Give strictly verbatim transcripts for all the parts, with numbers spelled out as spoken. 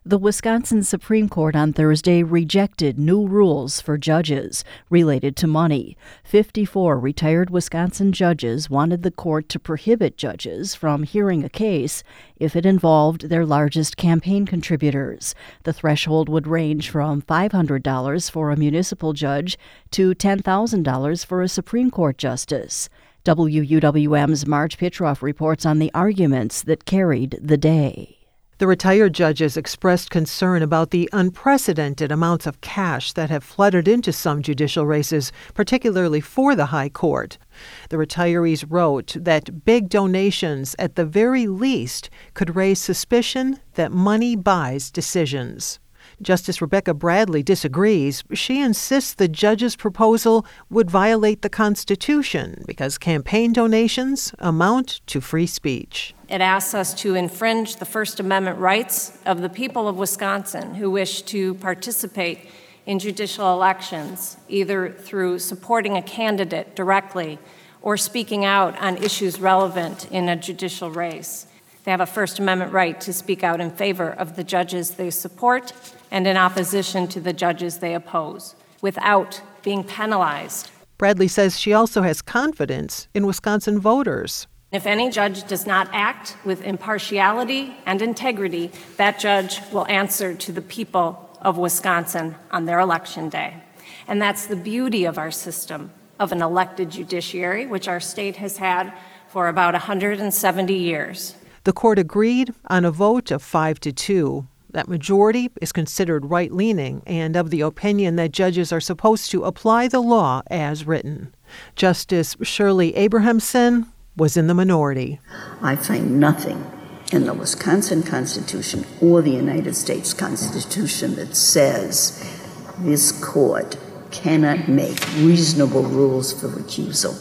The Wisconsin Supreme Court on Thursday rejected new rules for judges related to money. fifty-four retired Wisconsin judges wanted the court to prohibit judges from hearing a case if it involved their largest campaign contributors. The threshold would range from five hundred dollars for a municipal judge to ten thousand dollars for a Supreme Court justice. W U W M's Marge Pitroff reports on the arguments that carried the day. The retired judges expressed concern about the unprecedented amounts of cash that have flooded into some judicial races, particularly for the High Court. The retirees wrote that big donations, at the very least, could raise suspicion that money buys decisions. Justice Rebecca Bradley disagrees. She insists the judge's proposal would violate the Constitution because campaign donations amount to free speech. It asks us to infringe the First Amendment rights of the people of Wisconsin who wish to participate in judicial elections, either through supporting a candidate directly or speaking out on issues relevant in a judicial race. They have a First Amendment right to speak out in favor of the judges they support and in opposition to the judges they oppose, without being penalized. Bradley says she also has confidence in Wisconsin voters. If any judge does not act with impartiality and integrity, that judge will answer to the people of Wisconsin on their election day. And that's the beauty of our system of an elected judiciary, which our state has had for about one hundred seventy years. The court agreed on a vote of five to two. That majority is considered right-leaning and of the opinion that judges are supposed to apply the law as written. Justice Shirley Abrahamson was in the minority. I find nothing in the Wisconsin Constitution or the United States Constitution that says this court cannot make reasonable rules for recusal,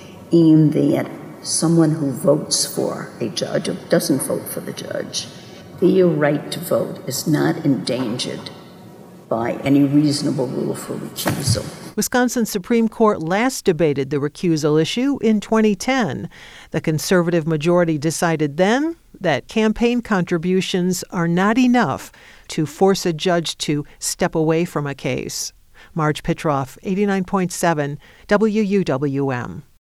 and that someone who votes for a judge or doesn't vote for the judge, their right to vote is not endangered by any reasonable rule for recusal. Wisconsin Supreme Court last debated the recusal issue in twenty ten. The conservative majority decided then that campaign contributions are not enough to force a judge to step away from a case. Marge Pitroff, eighty-nine point seven W U W M.